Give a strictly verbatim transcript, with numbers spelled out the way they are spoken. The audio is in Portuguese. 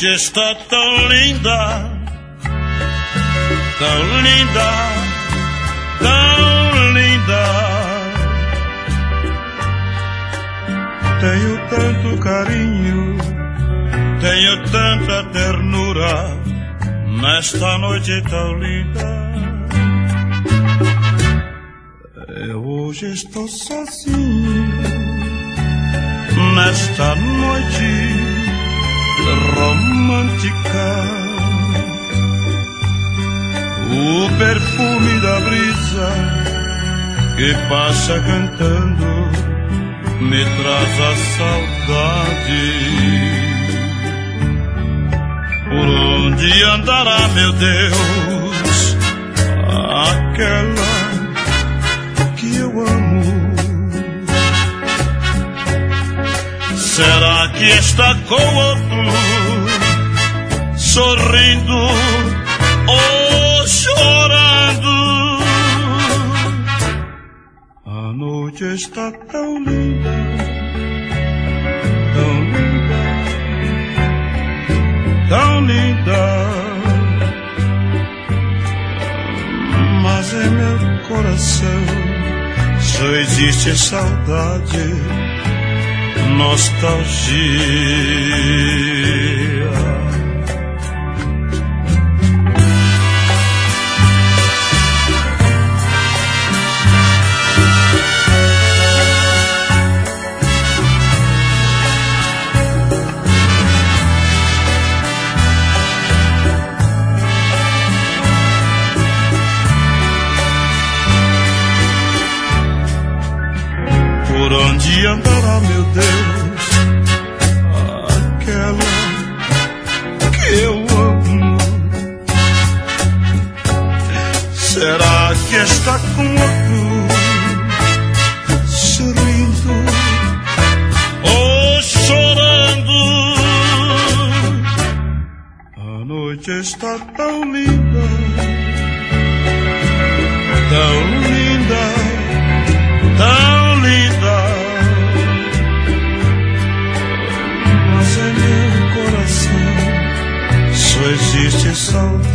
noite está tão linda, tão linda, tão linda. Tenho tanto carinho, tenho tanta ternura nesta noite tão linda. Eu hoje estou sozinho nesta noite romântica. O perfume da brisa que passa cantando me traz a saudade. Por onde andará, meu Deus, aquela que eu amo? Será que está com outro, sorrindo ou chorando? A noite está tão linda, tão linda, tão linda. Mas em meu coração só existe saudade, nostalgia. Por onde andará, meu Deus, aquela que eu amo? Será que está com outro, sorrindo ou chorando? A noite está tão linda, tão linda, tão linda. Mas em meu coração só existe saudade,